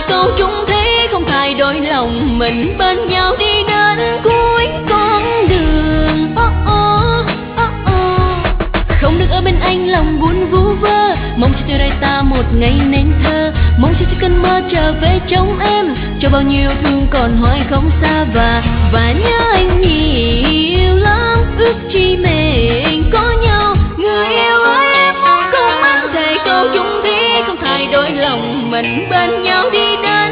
câu chung thủy không thay đổi lòng mình bên nhau đi đến cuối con đường. Không được ở bên anh lòng buồn vu vơ, mong cho từ đây ta một ngày nên thơ, mong cho cơn mơ trở về trong em, cho bao nhiêu thương còn hoài không xa và nhớ anh nhiều lắm. Ước chi mình có nhau, người yêu ơi em muốn không mang thề câu chung thủy không thay đổi lòng mình bên nhau đi đến